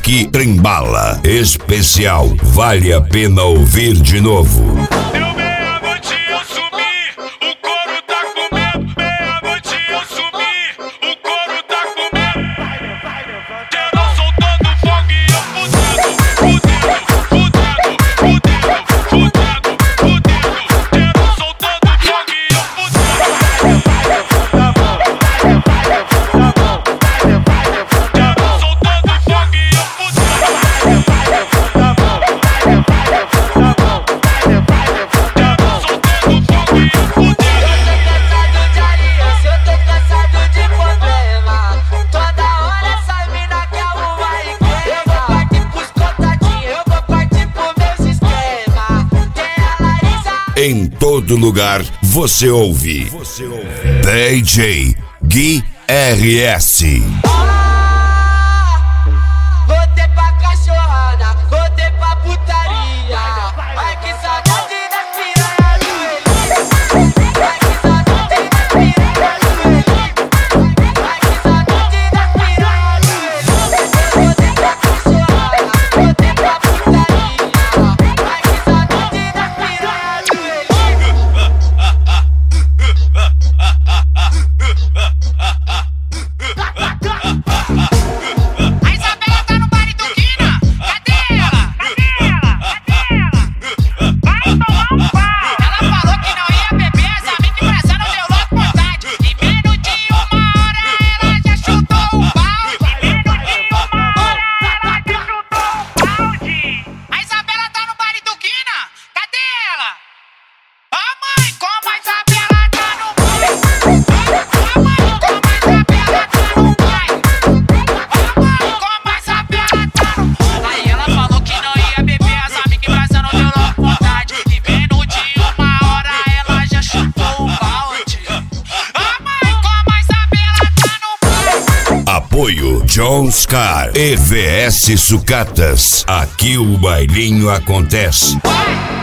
Rock Trembala especial. Vale a pena ouvir de novo. Deu meia-noite eu sumi, o couro tá comendo. Meia-noite eu sumi, o couro tá comendo. Geral soltando fogo e eu fudendo. Geral soltando fogo e eu fudendo. Em todo lugar você ouve. DJ Gui RS. Voltei pra cachorrada, voltei pra putaria. Ai que saudade da piranha do Eli. Ai que saudade da piranha do Eli. Ai que saudade da piranha do Eli. Voltei pra cachorrada, voltei pra putaria. Ai que saudade da piranha do Eli. Apoio Jones Car, EVS Sucatas. Aqui o bailinho acontece.